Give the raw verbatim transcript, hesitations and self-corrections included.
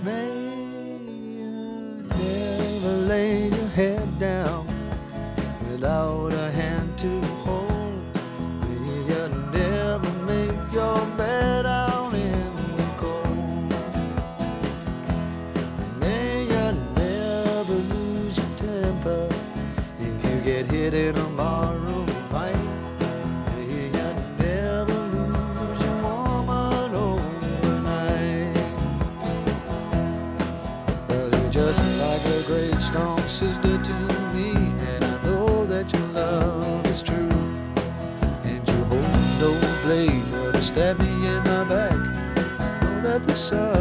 May you never lay your head down without a hand to hold. May you never make your bed out in the cold. May you never lose your temper if you get hit in a barroom fight. May you never lose your woman overnight. Well, you're just like a great strong sister to me, and I know that your love is true. And you hold no blade or to stab me in my back. I know that the sun